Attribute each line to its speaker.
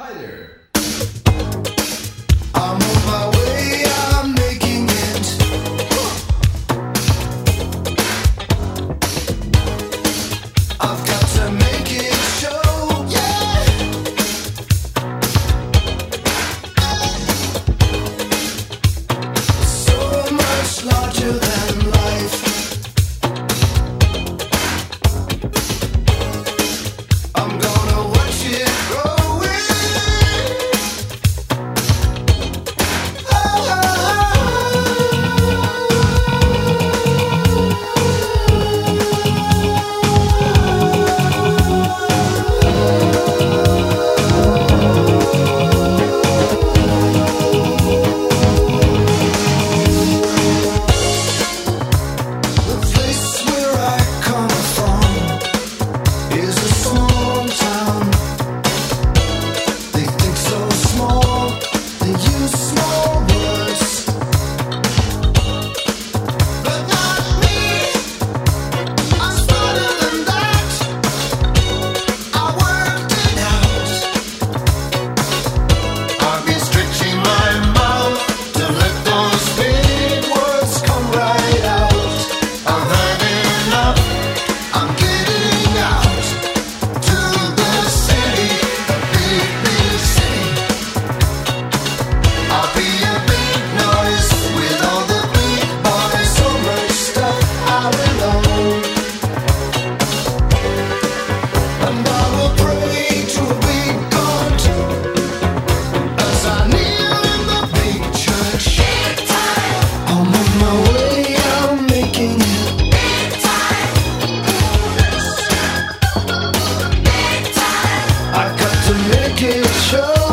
Speaker 1: Hi there.
Speaker 2: I'm on my way, I'm making it. I've got to make it show, yeah. So much larger than life. I'm gonna watch it growing. The place where I come from is a small town. They think so small, they use small words. But not me, I'm smarter than that. I worked it out. I've been stretching my mouth to let those big words come right out. I've had enough, I'm getting out to the city, the big, big city. I'll be a big noise with all the big boys. So much stuff out alone. And I will pray to a big God as I kneel in the big church. Big time. I'm on my way, I'm making it. Big time. Big time. I've got to make it show.